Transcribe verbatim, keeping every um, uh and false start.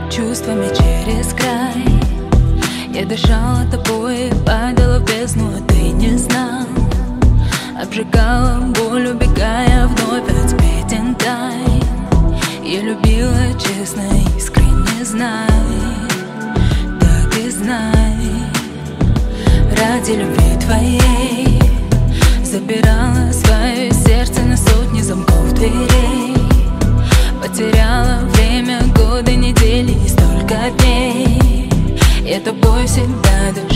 чувствами через край. Я дышала тобой, падала в бездну, а ты не знал. Обжигала боль, убегая вновь от петен тайн. Я любила честно, искренне, знай, так и знай. Ради любви твоей запирала свое сердце на сотни замков дверей. Потеряла время, годы, недели и столько дней. Я тобой всегда дышу.